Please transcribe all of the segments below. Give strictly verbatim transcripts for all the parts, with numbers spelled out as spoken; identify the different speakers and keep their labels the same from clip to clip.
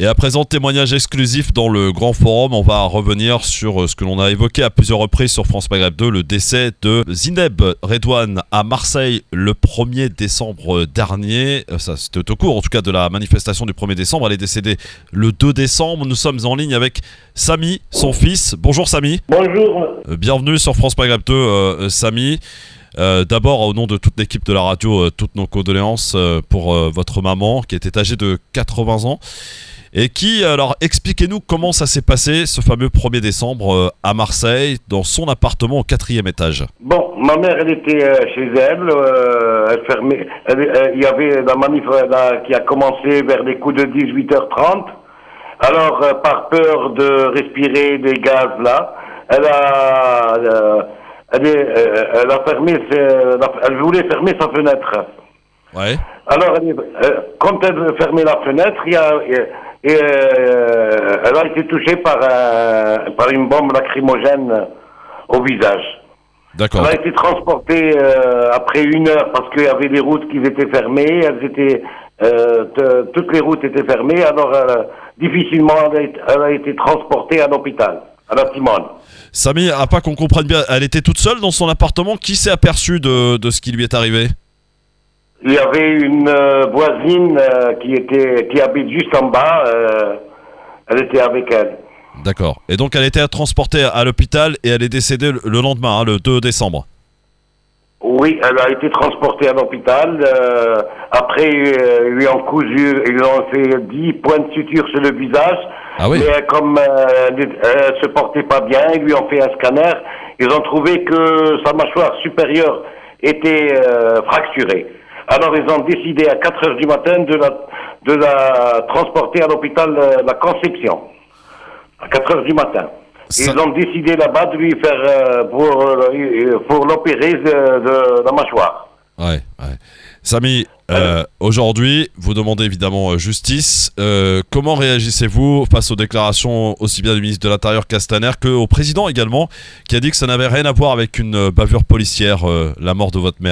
Speaker 1: Et à présent, témoignage exclusif dans le grand forum. On va revenir sur ce que l'on a évoqué à plusieurs reprises sur France Maghreb deux, le décès de Zineb Redouane à Marseille le premier décembre dernier. Ça, c'était au cours en tout cas de la manifestation du premier décembre. Elle est décédée le deux décembre. Nous sommes en ligne avec Samy, son fils. Bonjour Samy.
Speaker 2: Bonjour.
Speaker 1: Bienvenue sur France Maghreb deux, euh, Samy. Euh, d'abord, au nom de toute l'équipe de la radio, euh, toutes nos condoléances euh, pour euh, votre maman qui était âgée de quatre-vingts ans. Et qui, alors, expliquez-nous comment ça s'est passé, ce fameux premier décembre euh, à Marseille, dans son appartement au quatrième étage.
Speaker 2: Bon, ma mère, elle était euh, chez elle, euh, elle fermait, elle, euh, il y avait la manif là, qui a commencé vers les coups de dix-huit heures trente. Alors, euh, par peur de respirer des gaz là, elle a, euh, elle, est, euh, elle a fermé, ses, elle voulait fermer sa fenêtre.
Speaker 1: Ouais.
Speaker 2: Alors, elle, euh, quand elle fermait la fenêtre, il y a... Il y a Et euh, elle a été touchée par, un, par une bombe lacrymogène au visage.
Speaker 1: D'accord.
Speaker 2: Elle a été transportée euh, après une heure parce qu'il y avait des routes qui étaient fermées. Elles étaient, euh, t- toutes les routes étaient fermées. Alors, euh, difficilement, elle a, été, elle a été transportée à l'hôpital, à la Timone.
Speaker 1: Samy, à pas qu'on comprenne bien, elle était toute seule dans son appartement. Qui s'est aperçu de, de ce qui lui est arrivé ?
Speaker 2: Il y avait une euh, voisine euh, qui était qui habite juste en bas. Euh, elle était avec elle.
Speaker 1: D'accord. Et donc elle était transportée à l'hôpital et elle est décédée le lendemain, hein, le deux décembre.
Speaker 2: Oui, elle a été transportée à l'hôpital. Euh, après, euh, ils lui ont cousu, ils lui ont fait dix points de suture sur le visage.
Speaker 1: Ah oui.
Speaker 2: Mais comme euh, elle se portait pas bien, ils lui ont fait un scanner. Ils ont trouvé que sa mâchoire supérieure était euh, fracturée. Alors ils ont décidé à quatre heures du matin de la, de la transporter à l'hôpital euh, La Conception. À quatre heures du matin. Ça... Ils ont décidé là-bas de lui faire, euh, pour, euh, pour l'opérer de, de la mâchoire.
Speaker 1: Ouais, ouais. Samy, euh, aujourd'hui, vous demandez évidemment justice. Euh, comment réagissez-vous face aux déclarations aussi bien du ministre de l'Intérieur Castaner qu'au président également, qui a dit que ça n'avait rien à voir avec une bavure policière, euh, la mort de votre mère ?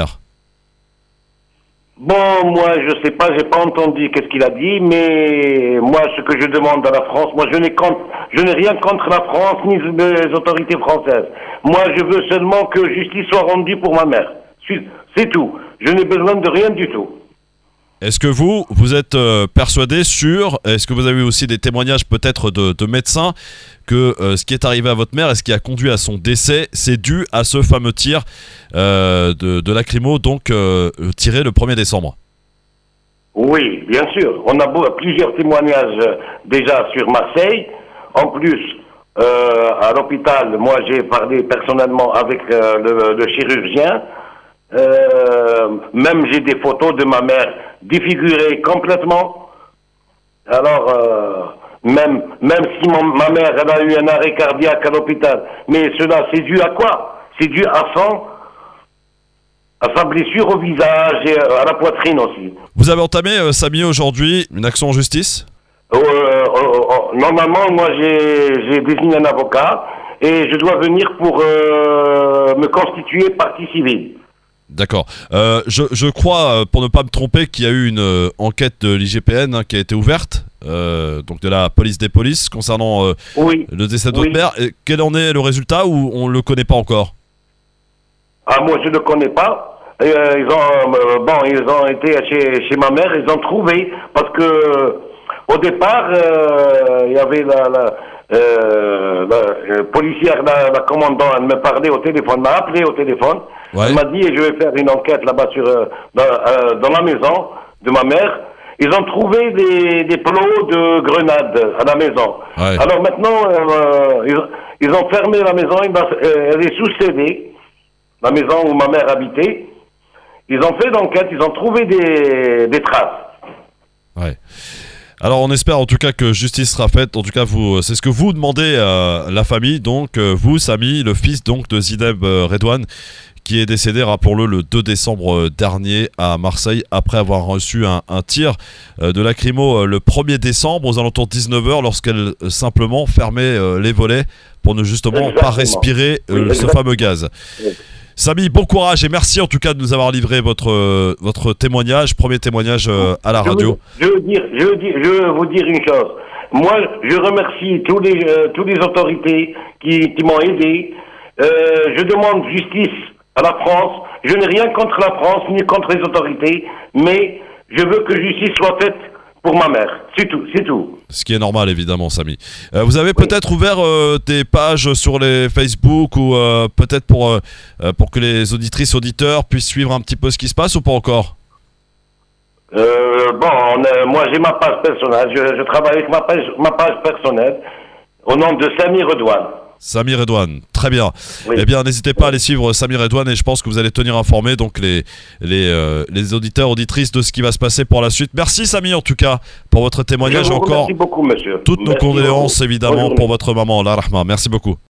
Speaker 2: Bon, moi, je sais pas, j'ai pas entendu qu'est-ce qu'il a dit, mais moi, ce que je demande à la France, moi, je n'ai, contre, je n'ai rien contre la France ni les autorités françaises. Moi, je veux seulement que justice soit rendue pour ma mère. C'est tout. Je n'ai besoin de rien du tout.
Speaker 1: Est-ce que vous, vous êtes euh, persuadé, sûr, est-ce que vous avez aussi des témoignages peut-être de, de médecins que euh, ce qui est arrivé à votre mère et ce qui a conduit à son décès, c'est dû à ce fameux tir euh, de, de lacrymo, donc euh, tiré le premier décembre ?
Speaker 2: Oui, bien sûr. On a beau, plusieurs témoignages euh, déjà sur Marseille. En plus, euh, à l'hôpital, moi j'ai parlé personnellement avec euh, le, le chirurgien. Euh, même j'ai des photos de ma mère défigurée complètement. Alors, euh, même même si mon, ma mère elle a eu un arrêt cardiaque à l'hôpital, mais cela c'est dû à quoi ? C'est dû à son à sa blessure au visage et à la poitrine aussi.
Speaker 1: Vous avez entamé, euh, Samy, aujourd'hui une action en justice ?
Speaker 2: euh, euh, euh, Normalement, moi j'ai j'ai désigné un avocat et je dois venir pour euh, me constituer partie civile.
Speaker 1: D'accord. Euh, je, je crois, pour ne pas me tromper, qu'il y a eu une euh, enquête de l'I G P N hein, qui a été ouverte, euh, donc de la police des polices, concernant euh,
Speaker 2: oui.
Speaker 1: le décès de votre
Speaker 2: oui.
Speaker 1: mère. Et quel en est le résultat ou on ne le connaît pas encore ?
Speaker 2: Ah, moi je ne le connais pas. Euh, ils ont euh, bon, ils ont été chez, chez ma mère, ils ont trouvé, parce que au départ, euh, il y avait la, la, euh, la euh, policière, la, la commandant, elle me parlait au téléphone, m'a appelé au téléphone. Ouais. Elle m'a dit, je vais faire une enquête là-bas sur euh, dans, euh, dans la maison de ma mère. Ils ont trouvé des, des plots de grenades à la maison. Ouais. Alors maintenant, euh, ils, ils ont fermé la maison, elle est sous scellée, la maison où ma mère habitait. Ils ont fait l'enquête, ils ont trouvé des, des traces.
Speaker 1: Ouais. Alors on espère en tout cas que justice sera faite. En tout cas, vous, c'est ce que vous demandez à la famille. Donc euh, vous, Samy, le fils donc de Zineb Redouane, qui est décédé, rappelons-le, le deux décembre dernier à Marseille, après avoir reçu un, un tir euh, de lacrymo euh, le premier décembre aux alentours de dix-neuf heures, lorsqu'elle euh, simplement fermait euh, les volets pour ne justement exactement. pas respirer euh, oui, ce fameux gaz. Oui. Samy, bon courage et merci en tout cas de nous avoir livré votre, euh, votre témoignage, premier témoignage euh, à la
Speaker 2: je
Speaker 1: radio.
Speaker 2: Veux, je, veux dire, je, veux dire, je veux vous dire une chose. Moi, je remercie tous les, euh, tous les autorités qui, qui m'ont aidé. Euh, je demande justice à la France. Je n'ai rien contre la France ni contre les autorités, mais je veux que justice soit faite pour ma mère. C'est tout, c'est tout.
Speaker 1: Ce qui est normal, évidemment, Samy. Euh, vous avez peut-être ouvert euh, des pages sur les Facebook ou euh, peut-être pour, euh, pour que les auditrices, auditeurs puissent suivre un petit peu ce qui se passe ou pas encore?
Speaker 2: Euh, bon, on a- moi j'ai ma page personnelle, je, je travaille avec ma page, ma page personnelle au nom de Samy Redouane.
Speaker 1: Samy Redouane, très bien.
Speaker 2: Oui.
Speaker 1: Eh bien, n'hésitez pas à aller suivre Samy Redouane et je pense que vous allez tenir informés donc les, les, euh, les auditeurs, auditrices de ce qui va se passer pour la suite. Merci Samy en tout cas pour votre témoignage
Speaker 2: Je vous
Speaker 1: encore.
Speaker 2: remercie beaucoup, monsieur.
Speaker 1: Toutes nos
Speaker 2: Merci
Speaker 1: condoléances
Speaker 2: beaucoup. Bonne
Speaker 1: évidemment
Speaker 2: journée.
Speaker 1: pour votre maman, la rahma. Merci beaucoup.